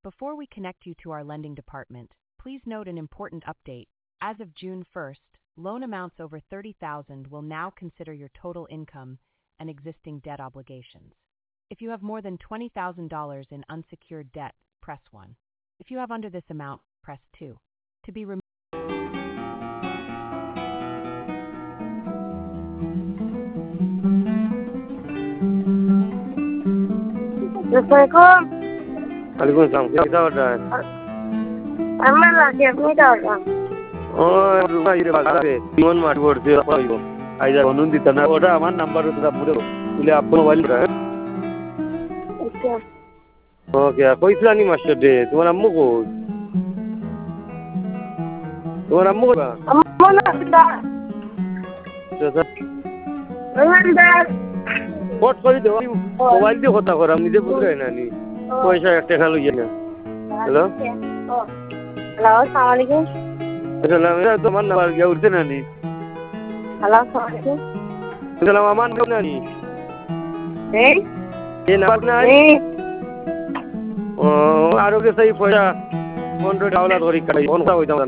Before we connect you to our lending department, please note an important update. As of June 1st, loan amounts over $30,000 will now consider your total income and existing debt obligations. If you have more than $20,000 in unsecured debt, press 1. If you have under this amount, press 2. To be removed. Assalamualaikum. Waalaikumsalam. Kita udah. Aman lagi apa dah? Oh, rumah ini bagus. Iman mati borsi apa itu? Aja onun di tanah. Oda aman number itu dah pura. Boleh apa mobile dah? Okay. Okay. Koi Islami master deh. Tumara ammu ko? Tumara ammu ko? Ammu nanda. Jasa. Nanda. What koi deh? Mobile deh kota koram. Nije pura na ni. Koisa ekta khalu ya. Hello. Oh. Hello. Assalamualaikum. Assalamualaikum. Teman number ya urte na ni. Hello. Assalamualaikum. Assalamualaikum. Aman na ni. Ye number na ni. Oh, aro ke sahi poisa $100 kori kai. Phone sa hoita